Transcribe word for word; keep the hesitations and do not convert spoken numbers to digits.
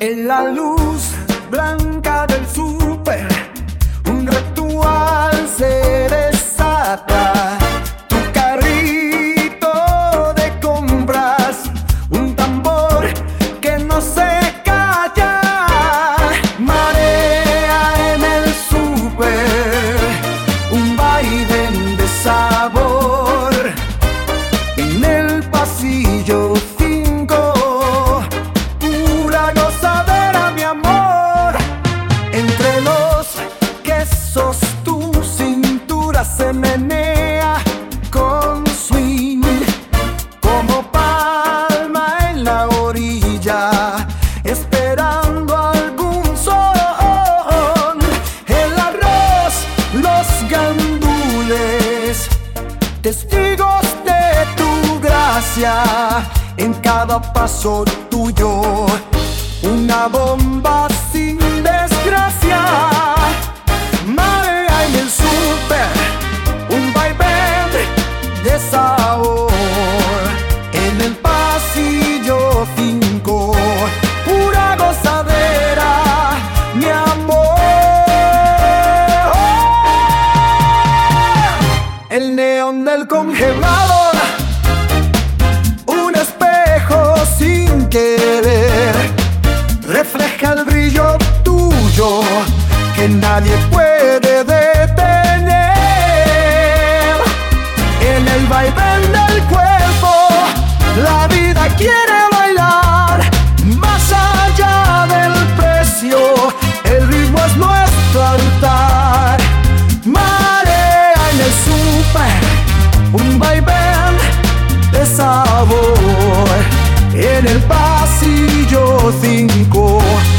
En la luz blanca del súper, un ritual se desata. Tu carrito de compras, un tambor que no se calla. Marea en el súper, un vaivén de sabor. En el pasillo se menea con swing, como palma en la orilla, esperando algún son. El arroz, los gandules, testigos de tu gracia, en cada paso tuyo, una bomba sin desgracia. Marea en el súper, un vaivén de sabor. En el pasillo cinco, pura gozadera, mi amor. El neón del congelador, un espejo sin querer, refleja el brillo tuyo que nadie puede detener. En el vaivén del cuerpo, la vida quiere bailar. Más allá del precio, el ritmo es nuestro altar. Marea en el súper, un vaivén de sabor. En el pasillo cinco,